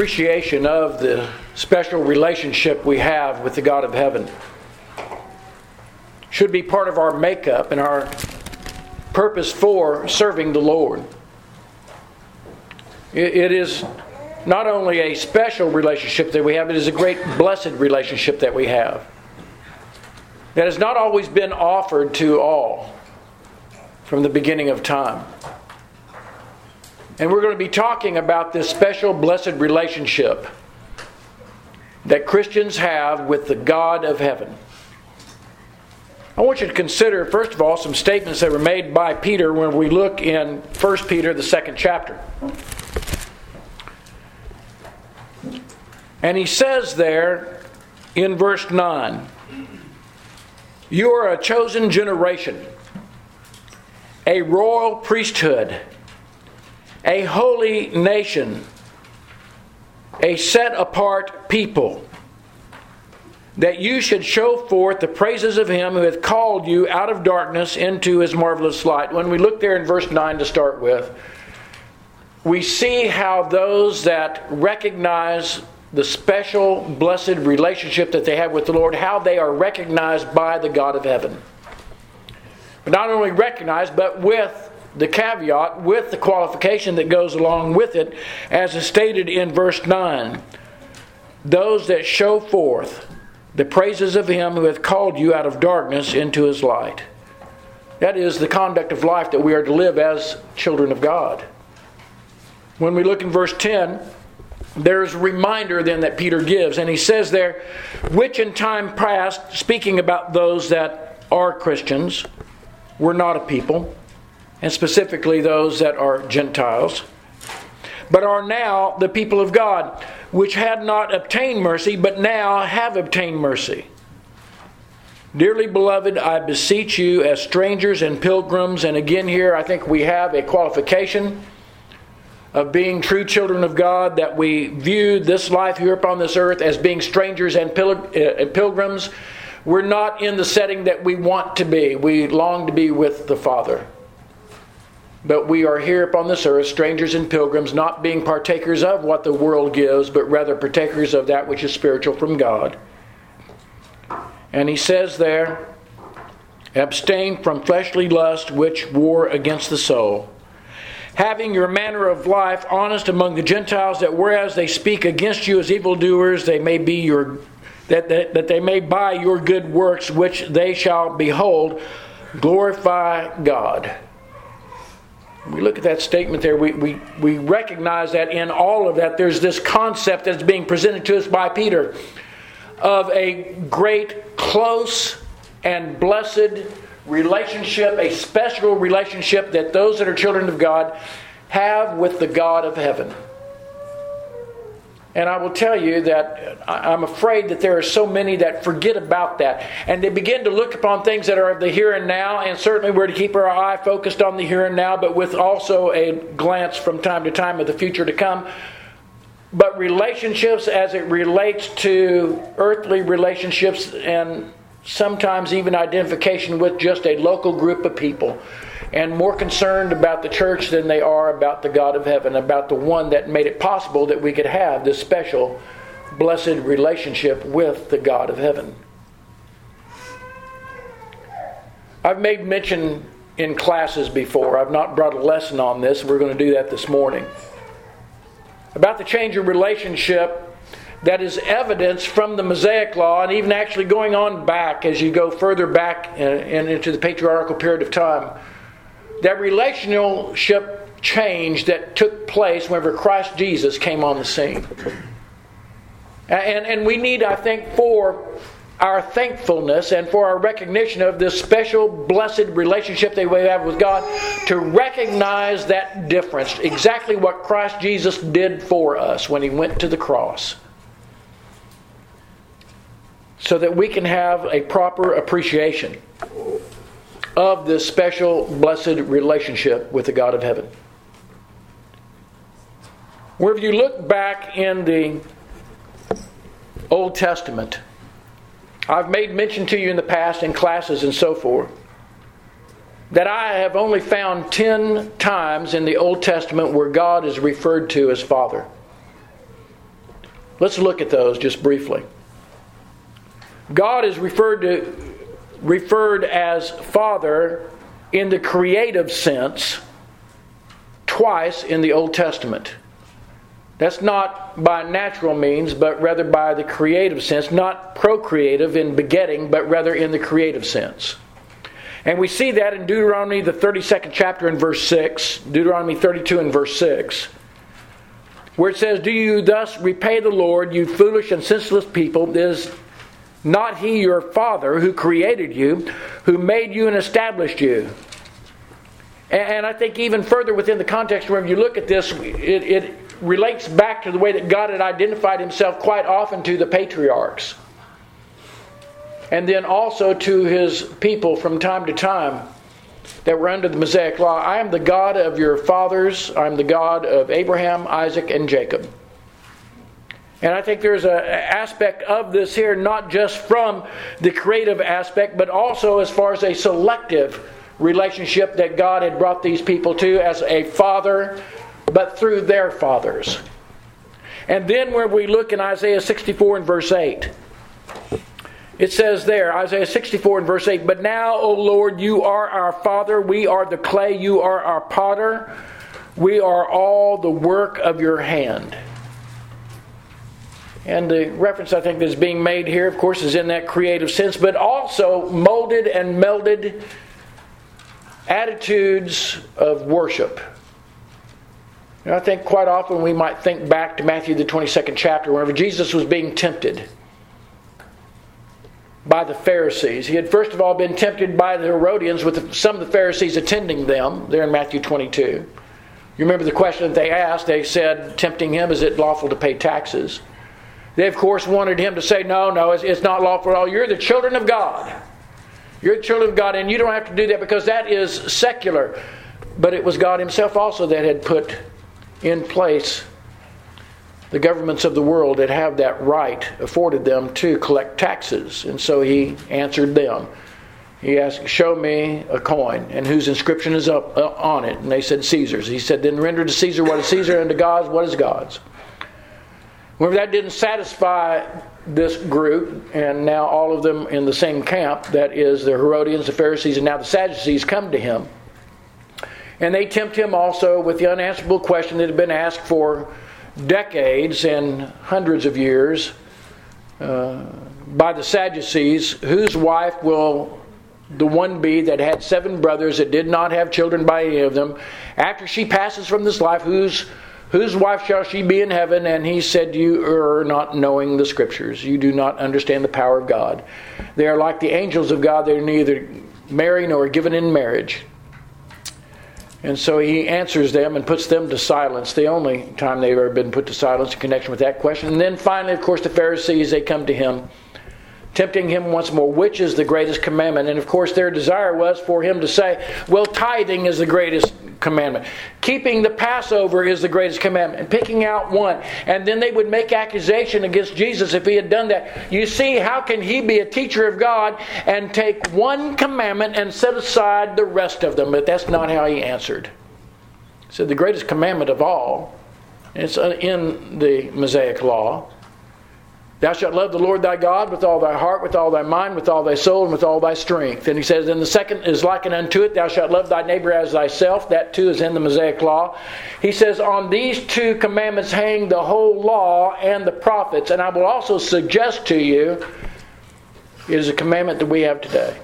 appreciation of the special relationship we have with the God of heaven should be part of our makeup and our purpose for serving the Lord. It is not only a special relationship that we have, it is a great blessed relationship that we have. That has not always been offered to all from the beginning of time. And we're going to be talking about this special blessed relationship that Christians have with the God of heaven. I want you to consider, first of all, some statements that were made by Peter when we look in 1 Peter, the 2nd chapter. And he says there in verse 9, "You are a chosen generation, a royal priesthood, a holy nation, a set-apart people, that you should show forth the praises of Him who hath called you out of darkness into His marvelous light." When we look there in verse 9 to start with, we see how those that recognize the special blessed relationship that they have with the Lord, how they are recognized by the God of heaven. But not only recognized, but with the caveat, with the qualification that goes along with it, as is stated in verse 9. Those that show forth the praises of Him who hath called you out of darkness into His light. That is the conduct of life that we are to live as children of God. When we look in verse 10, there's a reminder then that Peter gives, and he says there, "Which in time past," speaking about those that are Christians, were not a people, and specifically those that are Gentiles, "but are now the people of God, which had not obtained mercy, but now have obtained mercy. Dearly beloved, I beseech you as strangers and pilgrims," and again here I think we have a qualification of being true children of God, that we view this life here upon this earth as being strangers and pilgrims. We're not in the setting that we want to be. We long to be with the Father. But we are here upon this earth, strangers and pilgrims, not being partakers of what the world gives, but rather partakers of that which is spiritual from God. And he says there, "Abstain from fleshly lust which war against the soul, having your manner of life honest among the Gentiles, that whereas they speak against you as evildoers, they may be that they may by your good works which they shall behold glorify God." We look at that statement there, we recognize that in all of that there's this concept that's being presented to us by Peter of a great, close, and blessed relationship, a special relationship that those that are children of God have with the God of heaven. And I will tell you that I'm afraid that there are so many that forget about that. And they begin to look upon things that are of the here and now. And certainly we're to keep our eye focused on the here and now, but with also a glance from time to time of the future to come. But relationships as it relates to earthly relationships, and sometimes even identification with just a local group of people, and more concerned about the church than they are about the God of heaven, about the one that made it possible that we could have this special, blessed relationship with the God of heaven. I've made mention in classes before, I've not brought a lesson on this, we're going to do that this morning, about the change of relationship that is evidence from the Mosaic Law, and even actually going on back as you go further back and into the patriarchal period of time. That relationship change that took place whenever Christ Jesus came on the scene. And we need, I think, for our thankfulness and for our recognition of this special, blessed relationship that we have with God, to recognize that difference, exactly what Christ Jesus did for us when He went to the cross, so that we can have a proper appreciation of this special, blessed relationship with the God of heaven. Where if you look back in the Old Testament, I've made mention to you in the past in classes and so forth, that I have only found 10 times in the Old Testament where God is referred to as Father. Let's look at those just briefly. God is referred as Father in the creative sense twice in the Old Testament. That's not by natural means, but rather by the creative sense, not procreative in begetting, but rather in the creative sense. And we see that in Deuteronomy, the 32nd chapter in verse 6, Deuteronomy 32 and verse 6, where it says, "Do you thus repay the Lord, you foolish and senseless people? Is not He your Father who created you, who made you and established you?" And I think even further within the context, wherever you look at this, it relates back to the way that God had identified Himself quite often to the patriarchs. And then also to His people from time to time that were under the Mosaic Law. "I am the God of your fathers. I am the God of Abraham, Isaac, and Jacob." And I think there's an aspect of this here, not just from the creative aspect, but also as far as a selective relationship that God had brought these people to as a father, but through their fathers. And then where we look in Isaiah 64 and verse 8, it says there, Isaiah 64 and verse 8, "But now, O Lord, you are our Father, we are the clay, you are our potter, we are all the work of your hand." And the reference I think that's being made here, of course, is in that creative sense, but also molded and melded attitudes of worship. And I think quite often we might think back to Matthew the 22nd chapter, whenever Jesus was being tempted by the Pharisees. He had first of all been tempted by the Herodians, with some of the Pharisees attending them, there in Matthew 22. You remember the question that they asked? They said, tempting him, "Is it lawful to pay taxes?" They, of course, wanted him to say, no, it's not lawful at all. You're the children of God. You're the children of God, and you don't have to do that because that is secular. But it was God Himself also that had put in place the governments of the world that have that right afforded them to collect taxes. And so He answered them. He asked, "Show me a coin, and whose inscription is up on it?" And they said, "Caesar's." He said, "Then render to Caesar what is Caesar, and to God what is God's." Whenever that didn't satisfy this group, and now all of them in the same camp, that is the Herodians, the Pharisees, and now the Sadducees, come to Him. And they tempt Him also with the unanswerable question that had been asked for decades and hundreds of years by the Sadducees: whose wife will the one be that had 7 brothers that did not have children by any of them? After she passes from this life, whose wife shall she be in heaven? And He said, "You are not knowing the Scriptures. You do not understand the power of God. They are like the angels of God. They are neither married nor given in marriage." And so He answers them and puts them to silence, the only time they've ever been put to silence in connection with that question. And then finally, of course, the Pharisees, they come to Him, tempting Him once more, which is the greatest commandment? And of course their desire was for Him to say, well, tithing is the greatest commandment. Keeping the Passover is the greatest commandment. And picking out one. And then they would make accusation against Jesus if He had done that. You see, how can He be a teacher of God and take one commandment and set aside the rest of them? But that's not how He answered. He said the greatest commandment of all, and it's in the Mosaic Law, "Thou shalt love the Lord thy God with all thy heart, with all thy mind, with all thy soul, and with all thy strength." And He says, and the second is likened unto it, "Thou shalt love thy neighbor as thyself." That too is in the Mosaic Law. He says, on these 2 commandments hang the whole law and the prophets. And I will also suggest to you, it is a commandment that we have today.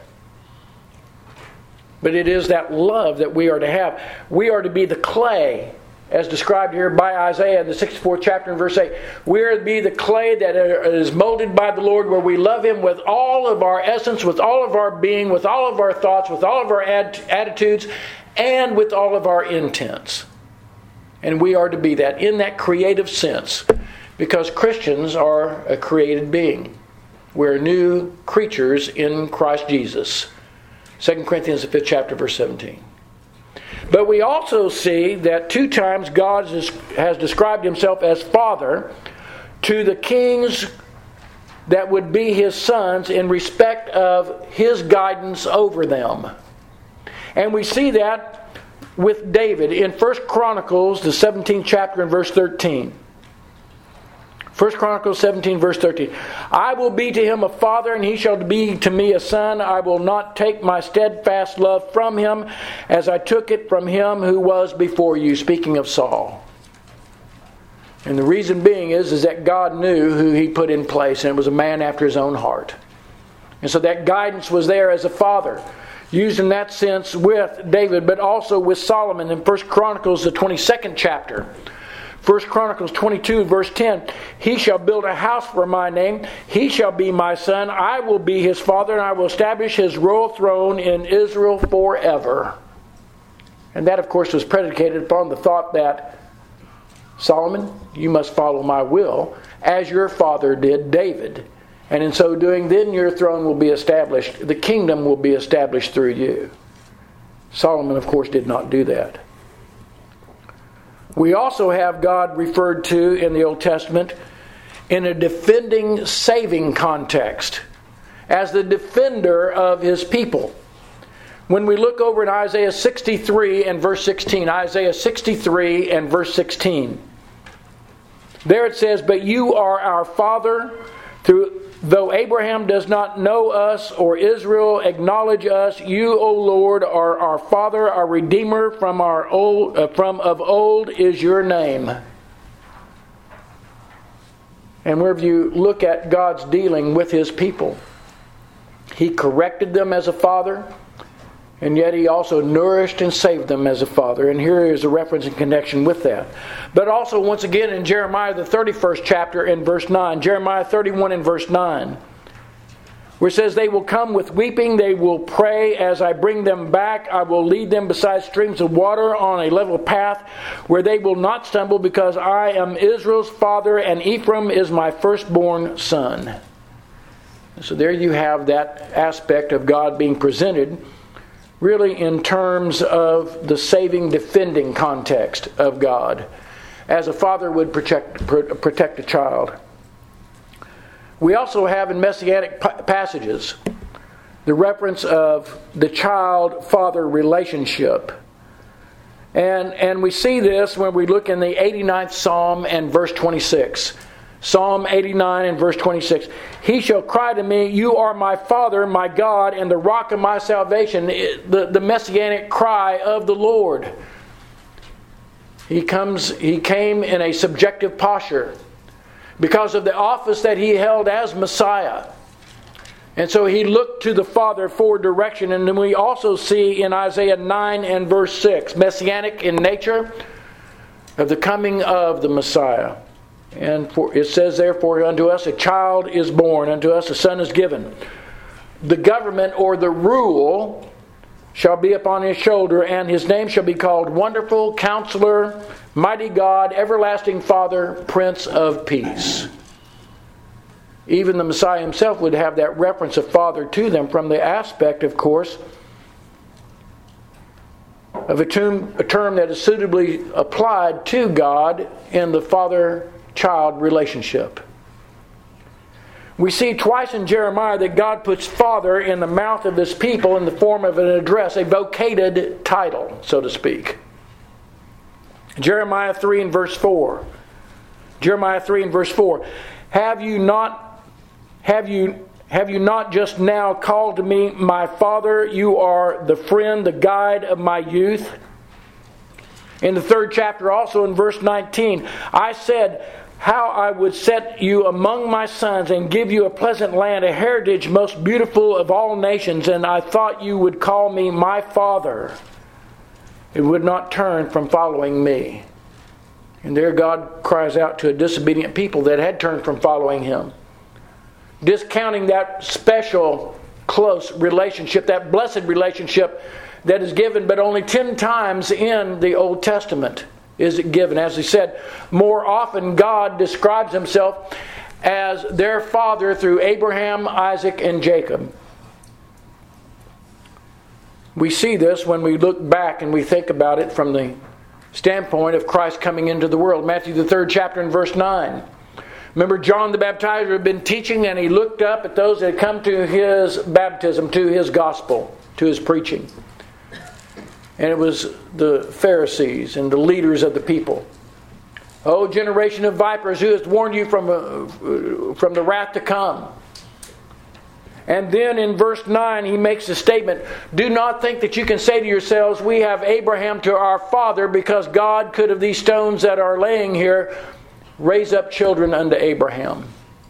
But it is that love that we are to have. We are to be the clay, as described here by Isaiah in the 64th chapter and verse 8. We are to be the clay that is molded by the Lord, where we love Him with all of our essence, with all of our being, with all of our thoughts, with all of our attitudes, and with all of our intents. And we are to be that in that creative sense, because Christians are a created being. We're new creatures in Christ Jesus. 2 Corinthians the 5th chapter verse 17. But we also see that 2 times God has described Himself as Father to the kings that would be His sons in respect of His guidance over them. And we see that with David in 1 Chronicles, the 17th chapter and verse 13. 1 Chronicles 17 verse 13. I will be to him a father, and he shall be to me a son. I will not take my steadfast love from him, as I took it from him who was before you. Speaking of Saul. And the reason being is that God knew who he put in place, and it was a man after his own heart. And so that guidance was there as a father, used in that sense with David, but also with Solomon in 1 Chronicles, the 22nd chapter. 1 Chronicles 22 verse 10. He shall build a house for my name. He shall be my son. I will be his father, and I will establish his royal throne in Israel forever. And that, of course, was predicated upon the thought that, Solomon, you must follow my will, as your father did David. And in so doing, then your throne will be established. The kingdom will be established through you. Solomon, of course, did not do that. We also have God referred to in the Old Testament in a defending, saving context, as the defender of his people. When we look over in Isaiah 63 and verse 16, Isaiah 63 and verse 16, there it says, but you are our father, though Abraham does not know us or Israel acknowledge us, you, O Lord, are our Father, our Redeemer from of old is your name. And wherever you look at God's dealing with his people, he corrected them as a father, and yet he also nourished and saved them as a father. And here is a reference in connection with that. But also, once again, in Jeremiah, the 31st chapter, in verse 9. Jeremiah 31 and verse 9. Where it says, they will come with weeping, they will pray as I bring them back. I will lead them beside streams of water on a level path where they will not stumble, because I am Israel's father and Ephraim is my firstborn son. So there you have that aspect of God being presented really in terms of the saving, defending context of God, as a father would protect a child. We also have in Messianic passages the reference of the child-father relationship. And we see this when we look in the 89th Psalm and verse 26. Psalm 89 and verse 26. He shall cry to me, you are my Father, my God, and the rock of my salvation. The messianic cry of the Lord. He came in a subjective posture because of the office that he held as Messiah. And so he looked to the Father for direction. And then we also see in Isaiah 9 and verse 6, messianic in nature, of the coming of the Messiah. And it says, therefore, unto us a child is born, unto us a son is given. The government or the rule shall be upon his shoulder, and his name shall be called Wonderful, Counselor, Mighty God, Everlasting Father, Prince of Peace. Even the Messiah himself would have that reference of Father to them from the aspect, of course, of a term that is suitably applied to God in the father-child relationship. We see twice in Jeremiah that God puts Father in the mouth of his people in the form of an address, a vocated title, so to speak. Jeremiah 3 and verse 4. Jeremiah 3 and verse 4. Have you not just now called to me, my Father? You are the friend, the guide of my youth. In the 3rd chapter, also in verse 19, I said, how I would set you among my sons and give you a pleasant land, a heritage most beautiful of all nations, and I thought you would call me my Father. It would not turn from following me. And there God cries out to a disobedient people that had turned from following him, discounting that special, close relationship, that blessed relationship that is given but only 10 times in the Old Testament is it given. As he said, more often God describes himself as their father through Abraham, Isaac, and Jacob. We see this when we look back and we think about it from the standpoint of Christ coming into the world. Matthew the 3rd chapter and verse 9. Remember, John the Baptizer had been teaching, and he looked up at those that had come to his baptism, to his gospel, to his preaching. And it was the Pharisees and the leaders of the people. O generation of vipers, who has warned you from the wrath to come? And then in verse 9 he makes a statement, do not think that you can say to yourselves, we have Abraham to our father, because God could of these stones that are laying here raise up children unto Abraham.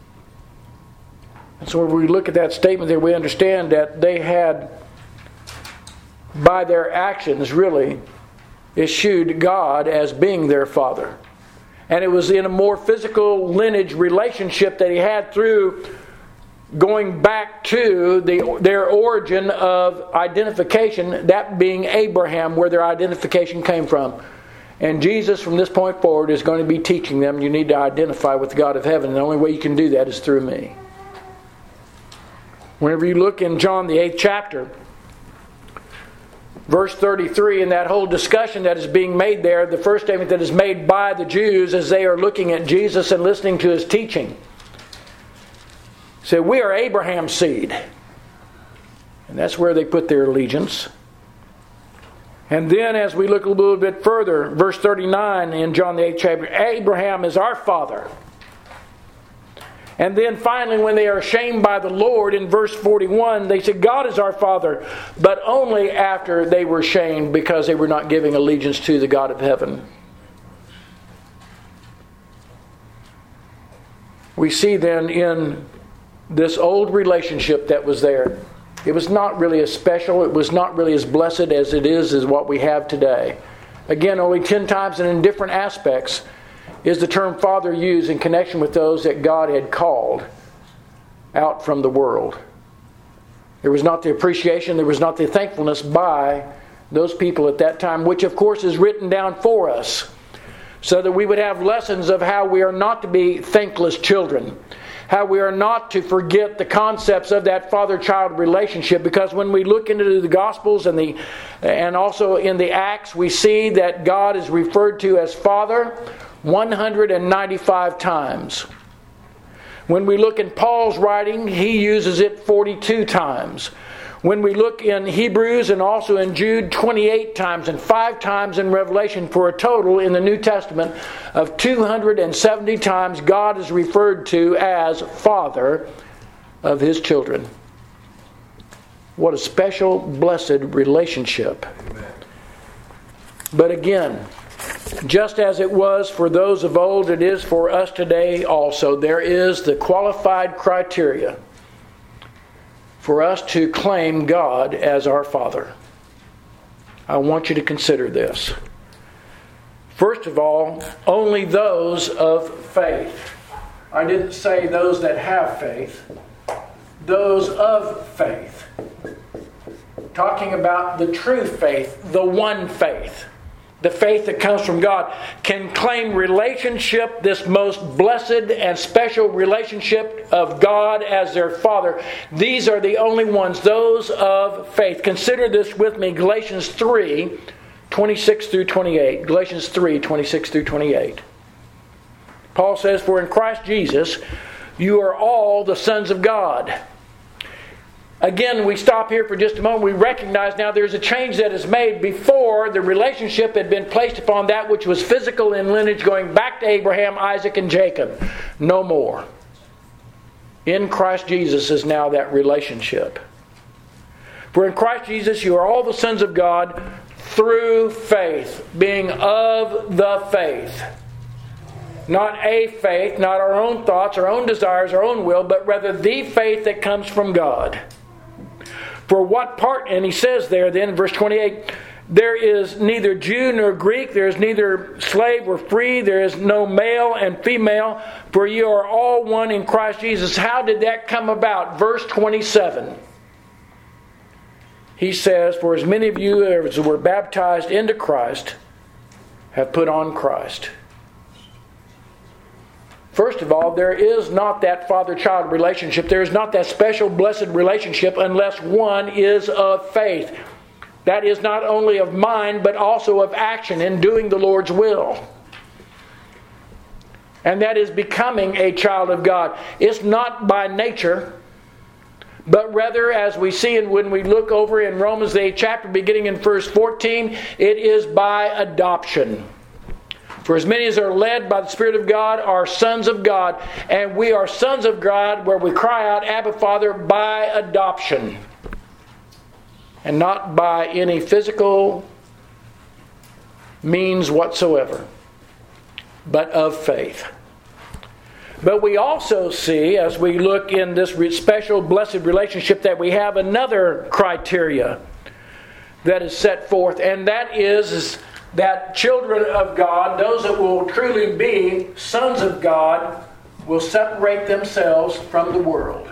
And so when we look at that statement there, we understand that they had, by their actions really, eschewed God as being their father. And it was in a more physical lineage relationship that he had through going back to their origin of identification, that being Abraham, where their identification came from. And Jesus, from this point forward, is going to be teaching them you need to identify with the God of heaven. And the only way you can do that is through me. Whenever you look in John the 8th chapter, verse 33, in that whole discussion that is being made there, the first statement that is made by the Jews as they are looking at Jesus and listening to his teaching, said, we are Abraham's seed. And that's where they put their allegiance. And then as we look a little bit further, verse 39 in John the 8th chapter, Abraham is our father. And then finally, when they are shamed by the Lord, in verse 41, they said, God is our father, but only after they were shamed because they were not giving allegiance to the God of heaven. We see then in this old relationship that was there, it was not really as special, it was not really as blessed as it is what we have today. Again, only 10 times and in different aspects is the term father used in connection with those that God had called out from the world. There was not the appreciation, there was not the thankfulness by those people at that time, which of course is written down for us, so that we would have lessons of how we are not to be thankless children, how we are not to forget the concepts of that father-child relationship. Because when we look into the Gospels and also in the Acts, we see that God is referred to as Father 195 times. When we look in Paul's writing, he uses it 42 times. When we look in Hebrews and also in Jude, 28 times, and 5 times in Revelation, for a total in the New Testament of 270 times God is referred to as Father of His children. What a special, blessed relationship. Amen. But again, just as it was for those of old, it is for us today also. There is the qualified criteria for us to claim God as our Father. I want you to consider this. First of all, only those of faith. I didn't say those that have faith. Those of faith. Talking about the true faith, the one faith. The faith that comes from God can claim relationship, this most blessed and special relationship of God as their Father. These are the only ones, those of faith. Consider this with me, Galatians 3, 26 through 28. Galatians 3, 26 through 28. Paul says, for in Christ Jesus you are all the sons of God. Again, we stop here for just a moment. We recognize now there's a change that is made. Before, the relationship had been placed upon that which was physical in lineage, going back to Abraham, Isaac, and Jacob. No more. In Christ Jesus is now that relationship. For in Christ Jesus you are all the sons of God through faith, being of the faith. Not a faith, not our own thoughts, our own desires, our own will, but rather the faith that comes from God. For what part, and he says there then in verse 28, there is neither Jew nor Greek, there is neither slave or free, there is no male and female, for you are all one in Christ Jesus. How did that come about? Verse 27. He says, for as many of you as were baptized into Christ have put on Christ. First of all, there is not that father-child relationship. There is not that special blessed relationship unless one is of faith. That is not only of mind, but also of action in doing the Lord's will. And that is becoming a child of God. It's not by nature, but rather, as we see when we look over in Romans the 8th chapter, beginning in verse 14, it is by adoption. For as many as are led by the Spirit of God are sons of God. And we are sons of God where we cry out, Abba, Father, by adoption. And not by any physical means whatsoever, but of faith. But we also see, as we look in this special blessed relationship, that we have another criteria that is set forth, and that is that children of God, those that will truly be sons of God, will separate themselves from the world.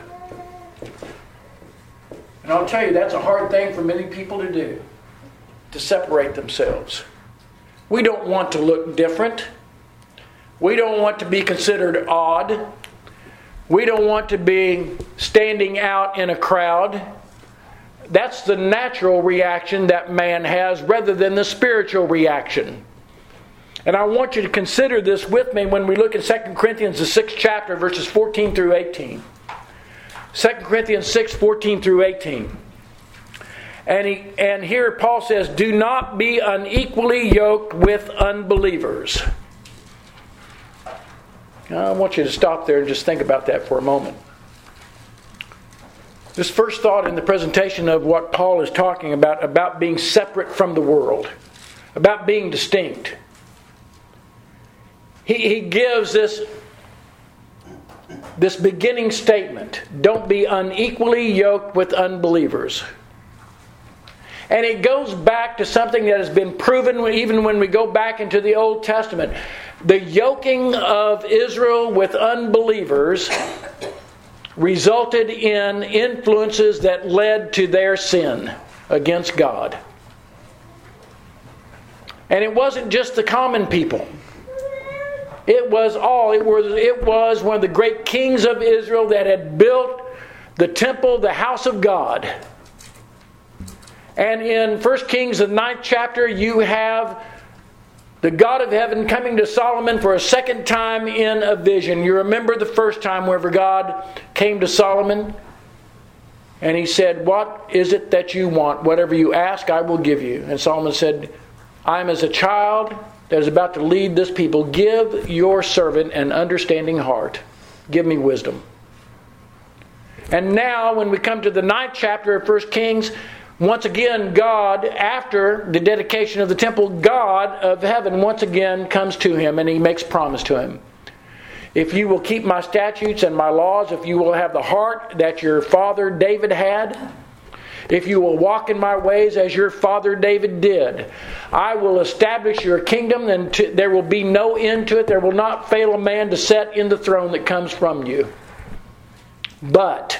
And I'll tell you, that's a hard thing for many people to do, to separate themselves. We don't want to look different. We don't want to be considered odd. We don't want to be standing out in a crowd. That's the natural reaction that man has rather than the spiritual reaction. And I want you to consider this with me when we look at 2 Corinthians, the 6th chapter, verses 14 through 18. 2 Corinthians 6, 14 through 18. And here Paul says, do not be unequally yoked with unbelievers. Now, I want you to stop there and just think about that for a moment. This first thought in the presentation of what Paul is talking about being separate from the world, about being distinct. He gives this beginning statement, don't be unequally yoked with unbelievers. And it goes back to something that has been proven even when we go back into the Old Testament. The yoking of Israel with unbelievers resulted in influences that led to their sin against God. And it wasn't just the common people. It was one of the great kings of Israel that had built the temple, the house of God. And in 1 Kings, the 9th chapter, you have the God of heaven coming to Solomon for a second time in a vision. You remember the first time whenever God came to Solomon and he said, what is it that you want? Whatever you ask, I will give you. And Solomon said, I am as a child that is about to lead this people. Give your servant an understanding heart. Give me wisdom. And now when we come to the 9th chapter of 1 Kings, once again, God, after the dedication of the temple, God of heaven once again comes to him and he makes promise to him. If you will keep my statutes and my laws, if you will have the heart that your father David had, if you will walk in my ways as your father David did, I will establish your kingdom and there will be no end to it. There will not fail a man to sit in the throne that comes from you. But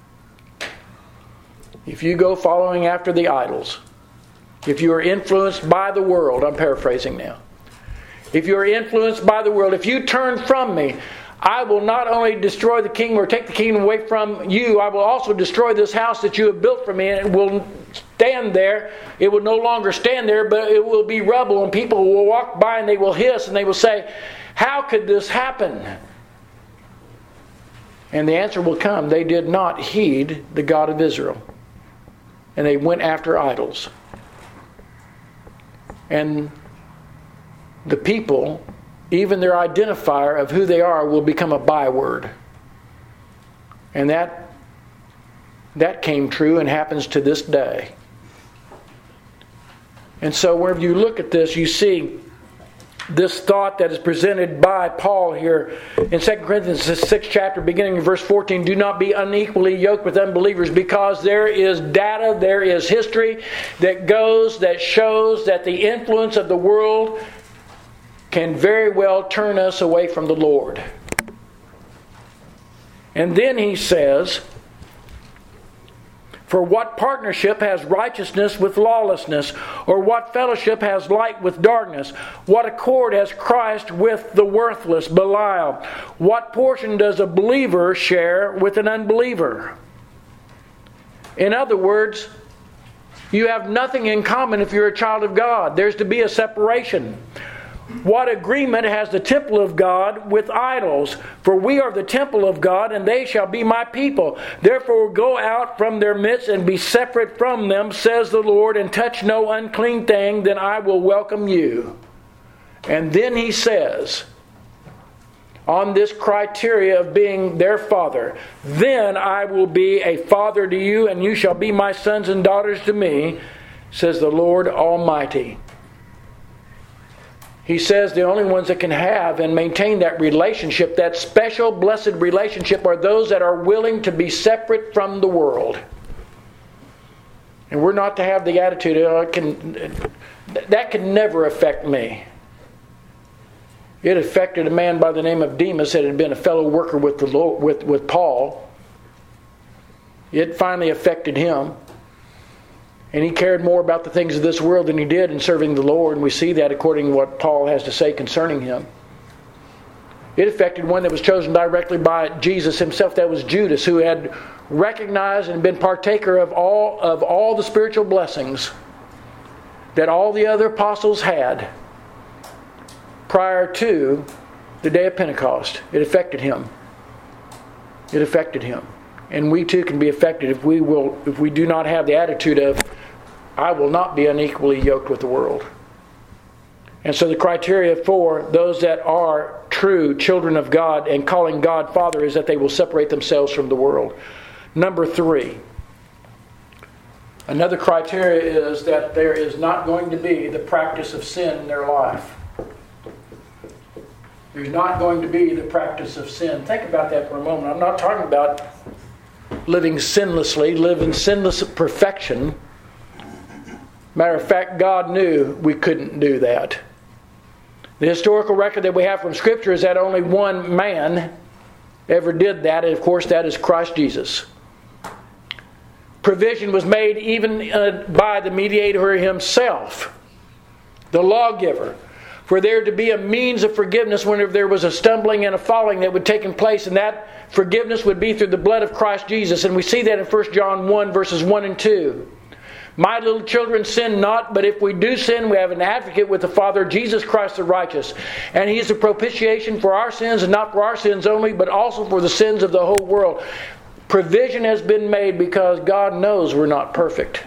if you go following after the idols, if you are influenced by the world, I'm paraphrasing now. If you are influenced by the world, if you turn from me, I will not only destroy the kingdom or take the kingdom away from you, I will also destroy this house that you have built for me, and it will stand there. It will no longer stand there, but it will be rubble, and people will walk by and they will hiss and they will say, how could this happen? And the answer will come. They did not heed the God of Israel. And they went after idols. And the people, even their identifier of who they are, will become a byword. And that came true and happens to this day. And so wherever you look at this, you see this thought that is presented by Paul here in 2 Corinthians, the 6th chapter, beginning in verse 14. Do not be unequally yoked with unbelievers, because there is data, there is history that shows that the influence of the world can very well turn us away from the Lord. And then he says, for what partnership has righteousness with lawlessness? Or what fellowship has light with darkness? What accord has Christ with the worthless Belial? What portion does a believer share with an unbeliever? In other words, you have nothing in common if you're a child of God. There's to be a separation. What agreement has the temple of God with idols? For we are the temple of God, and they shall be my people. Therefore go out from their midst and be separate from them, says the Lord, and touch no unclean thing, then I will welcome you. And then he says, on this criteria of being their father, then I will be a father to you, and you shall be my sons and daughters to me, says the Lord Almighty. He says the only ones that can have and maintain that relationship, that special blessed relationship, are those that are willing to be separate from the world. And we're not to have the attitude, that can never affect me. It affected a man by the name of Demas that had been a fellow worker with the Lord, with Paul. It finally affected him. And he cared more about the things of this world than he did in serving the Lord. And we see that according to what Paul has to say concerning him. It affected one that was chosen directly by Jesus himself. That was Judas, who had recognized and been partaker of all the spiritual blessings that all the other apostles had prior to the day of Pentecost. It affected him. It affected him. And we too can be affected if we do not have the attitude of, I will not be unequally yoked with the world. And so the criteria for those that are true children of God and calling God Father is that they will separate themselves from the world. Number 3. Another criteria is that there is not going to be the practice of sin in their life. There's not going to be the practice of sin. Think about that for a moment. I'm not talking about living sinlessly, living sinless perfection. Matter of fact, God knew we couldn't do that. The historical record that we have from Scripture is that only one man ever did that, and of course that is Christ Jesus. Provision was made even by the mediator himself, the lawgiver, for there to be a means of forgiveness whenever there was a stumbling and a falling that would take place, and that forgiveness would be through the blood of Christ Jesus. And we see that in 1 John 1 verses 1 and 2. My little children, sin not, but if we do sin, we have an advocate with the Father, Jesus Christ the righteous. And He is the propitiation for our sins, and not for our sins only, but also for the sins of the whole world. Provision has been made because God knows we're not perfect.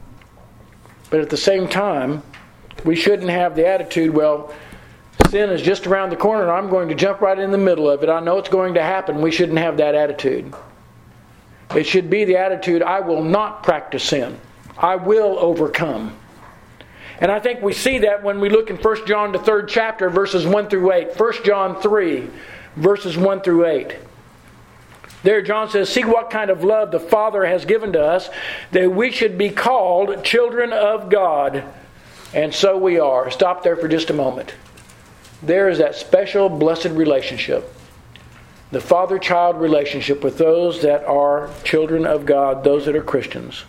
But at the same time, we shouldn't have the attitude, well, sin is just around the corner and I'm going to jump right in the middle of it. I know it's going to happen. We shouldn't have that attitude. It should be the attitude, I will not practice sin. I will overcome. And I think we see that when we look in 1 John, the 3rd chapter, verses 1 through 8. 1 John 3, verses 1 through 8. There John says, see what kind of love the Father has given to us, that we should be called children of God. And so we are. Stop there for just a moment. There is that special blessed relationship. The father-child relationship with those that are children of God, those that are Christians.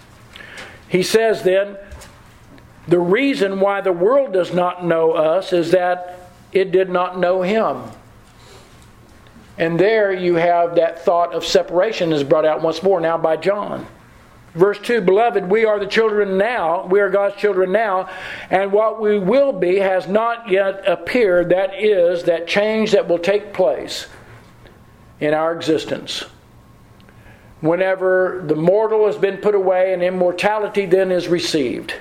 He says then, the reason why the world does not know us is that it did not know Him. And there you have that thought of separation is brought out once more now by John. Verse 2, Beloved, we are the children now, we are God's children now, and what we will be has not yet appeared. That is, that change that will take place in our existence. Whenever the mortal has been put away and immortality then is received.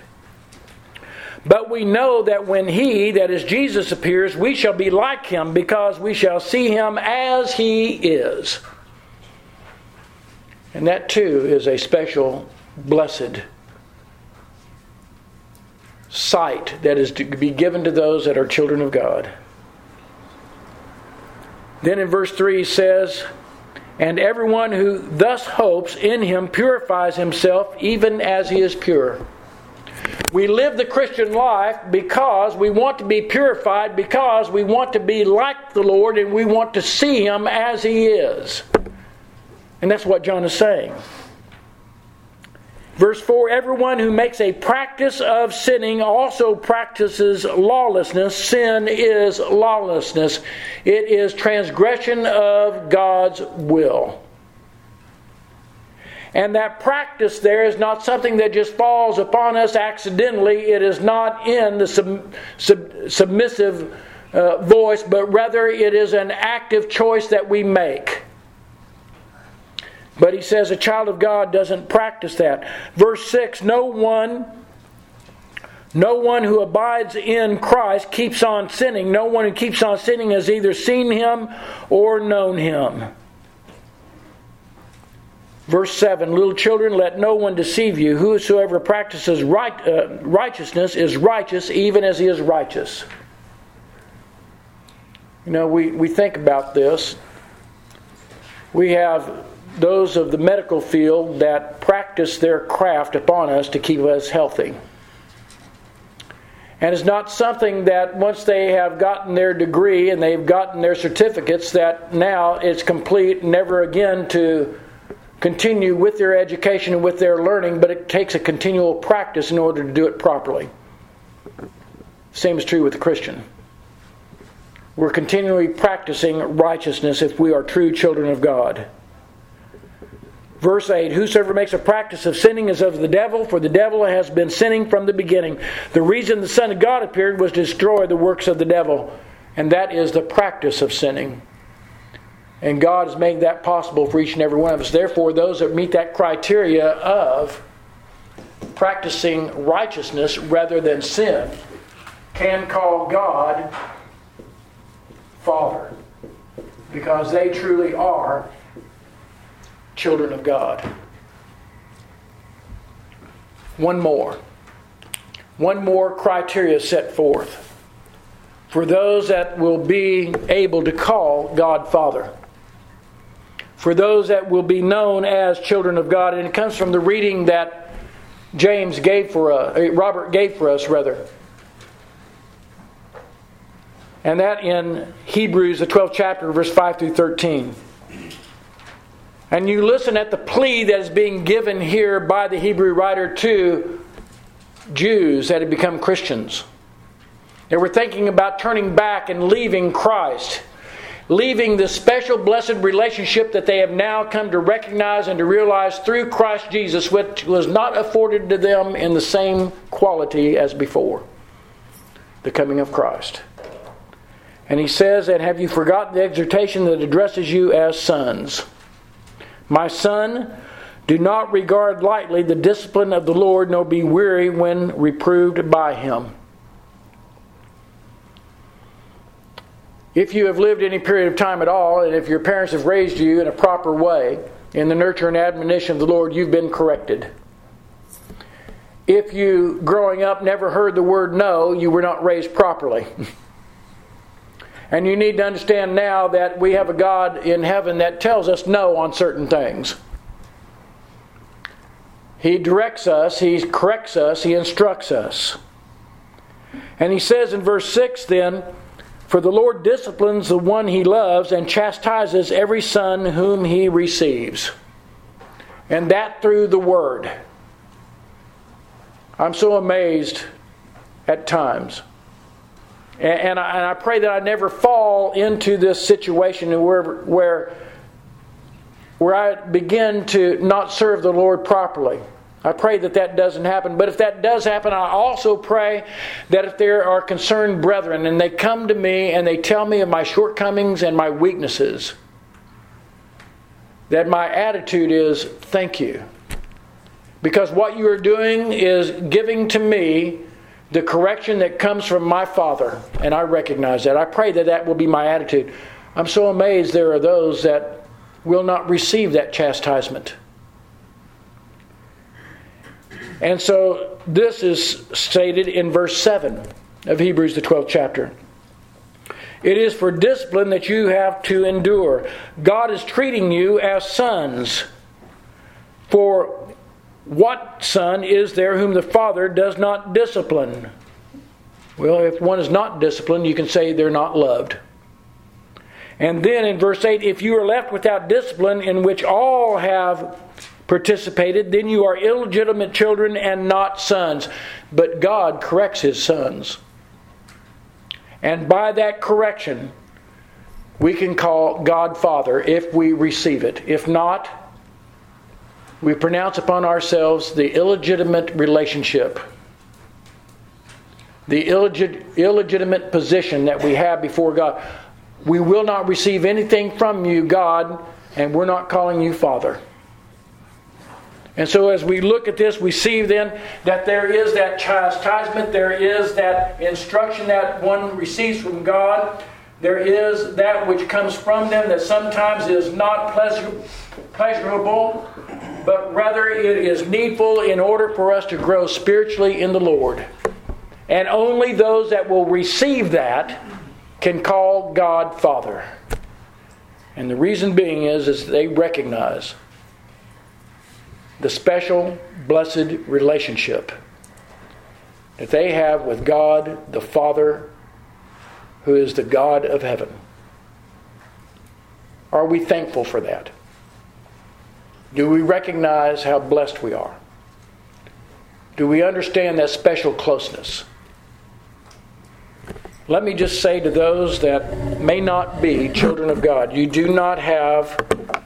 But we know that when He, that is Jesus, appears, we shall be like Him, because we shall see Him as He is. And that too is a special, blessed sight that is to be given to those that are children of God. Then in verse 3 he says, and everyone who thus hopes in Him purifies himself even as he is pure. We live the Christian life because we want to be purified, because we want to be like the Lord and we want to see Him as He is. And that's what John is saying. Verse 4, everyone who makes a practice of sinning also practices lawlessness. Sin is lawlessness. It is transgression of God's will. And that practice there is not something that just falls upon us accidentally. It is not in the submissive voice, but rather it is an active choice that we make. But he says a child of God doesn't practice that. Verse 6, no one No one who abides in Christ keeps on sinning. No one who keeps on sinning has either seen Him or known Him. Verse 7, little children, let no one deceive you. Whosoever practices righteousness is righteous, even as he is righteous. You know, we think about this. We have those of the medical field that practice their craft upon us to keep us healthy. And it's not something that once they have gotten their degree and they've gotten their certificates that now it's complete, never again to continue with their education and with their learning, but it takes a continual practice in order to do it properly. Same is true with the Christian. We're continually practicing righteousness if we are true children of God. Verse 8, whosoever makes a practice of sinning is of the devil, for the devil has been sinning from the beginning. The reason the Son of God appeared was to destroy the works of the devil, and that is the practice of sinning. And God has made that possible for each and every one of us. Therefore, those that meet that criteria of practicing righteousness rather than sin can call God Father, because they truly are children of God. One more criteria set forth for those that will be able to call God Father, for those that will be known as children of God. And it comes from the reading that Robert gave for us. And that in Hebrews, the 12th chapter, verse 5 through 13. And you listen at the plea that is being given here by the Hebrew writer to Jews that had become Christians. They were thinking about turning back and leaving Christ, leaving the special blessed relationship that they have now come to recognize and to realize through Christ Jesus, which was not afforded to them in the same quality as before the coming of Christ. And he says, and have you forgotten the exhortation that addresses you as sons? My son, do not regard lightly the discipline of the Lord, nor be weary when reproved by Him. If you have lived any period of time at all, and if your parents have raised you in a proper way, in the nurture and admonition of the Lord, you've been corrected. If you, growing up, never heard the word no, you were not raised properly. And you need to understand now that we have a God in heaven that tells us no on certain things. He directs us, He corrects us, He instructs us. And He says in verse 6 then, for the Lord disciplines the one He loves and chastises every son whom He receives. And that through the Word. I'm so amazed at times. And I pray that I never fall into this situation where I begin to not serve the Lord properly. I pray that doesn't happen. But if that does happen, I also pray that if there are concerned brethren and they come to me and they tell me of my shortcomings and my weaknesses, that my attitude is, thank you. Because what you are doing is giving to me the correction that comes from my Father, and I recognize that. I pray that will be my attitude. I'm so amazed there are those that will not receive that chastisement. And so this is stated in verse 7 of Hebrews, the 12th chapter. It is for discipline that you have to endure. God is treating you as sons. For what son is there whom the Father does not discipline? Well, if one is not disciplined, you can say they're not loved. And then in verse 8, if you are left without discipline in which all have participated, then you are illegitimate children and not sons. But God corrects His sons. And by that correction, we can call God Father if we receive it. If not, we pronounce upon ourselves the illegitimate relationship, the illegitimate position that we have before God. We will not receive anything from you, God, and we're not calling you Father. And so as we look at this, we see then that there is that chastisement, there is that instruction that one receives from God. There is that which comes from them that sometimes is not pleasurable, but rather it is needful in order for us to grow spiritually in the Lord. And only those that will receive that can call God Father. And the reason being is they recognize the special, blessed relationship that they have with God the Father, who is the God of heaven. Are we thankful for that? Do we recognize how blessed we are? Do we understand that special closeness? Let me just say to those that may not be children of God, you do not have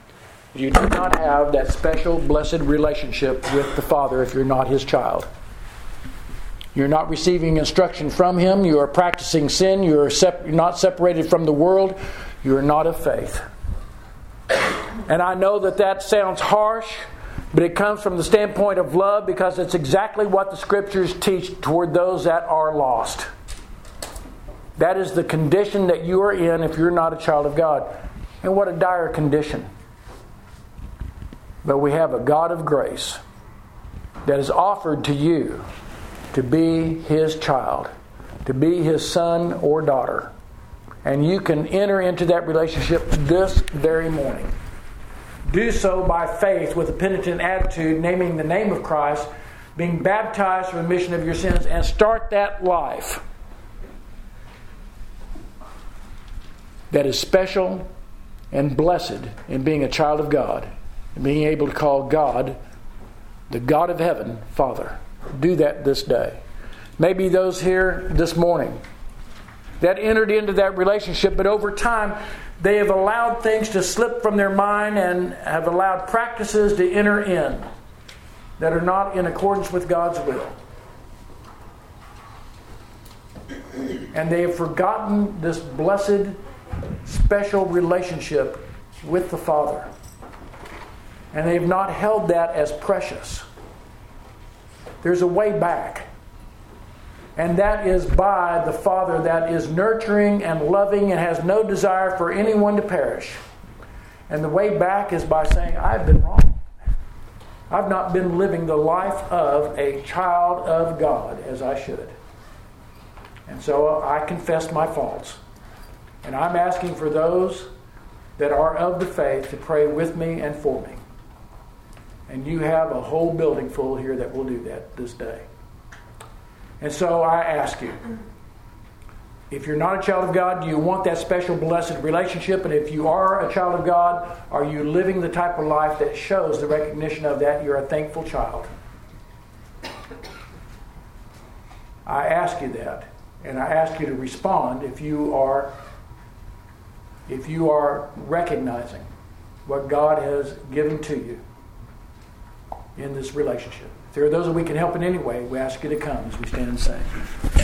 that special, blessed relationship with the Father if you're not His child. You're not receiving instruction from Him. You are practicing sin. You're not separated from the world. You are not of faith. And I know that sounds harsh, but it comes from the standpoint of love, because it's exactly what the Scriptures teach toward those that are lost. That is the condition that you are in if you're not a child of God. And what a dire condition. But we have a God of grace that is offered to you to be His child, to be His son or daughter. And you can enter into that relationship this very morning. Do so by faith with a penitent attitude, naming the name of Christ, being baptized for the remission of your sins, and start that life that is special and blessed in being a child of God and being able to call God, the God of heaven, Father. Do that this day. Maybe those here this morning that entered into that relationship, but over time they have allowed things to slip from their mind and have allowed practices to enter in that are not in accordance with God's will. And they have forgotten this blessed, special relationship with the Father. And they have not held that as precious. There's a way back. And that is by the Father that is nurturing and loving and has no desire for anyone to perish. And the way back is by saying, I've been wrong. I've not been living the life of a child of God as I should. And so I confess my faults. And I'm asking for those that are of the faith to pray with me and for me. And you have a whole building full here that will do that this day. And so I ask you, if you're not a child of God, do you want that special blessed relationship? And if you are a child of God, are you living the type of life that shows the recognition of that you're a thankful child? I ask you that. And I ask you to respond if you are recognizing what God has given to you in this relationship. If there are those that we can help in any way, we ask you to come as we stand and sing.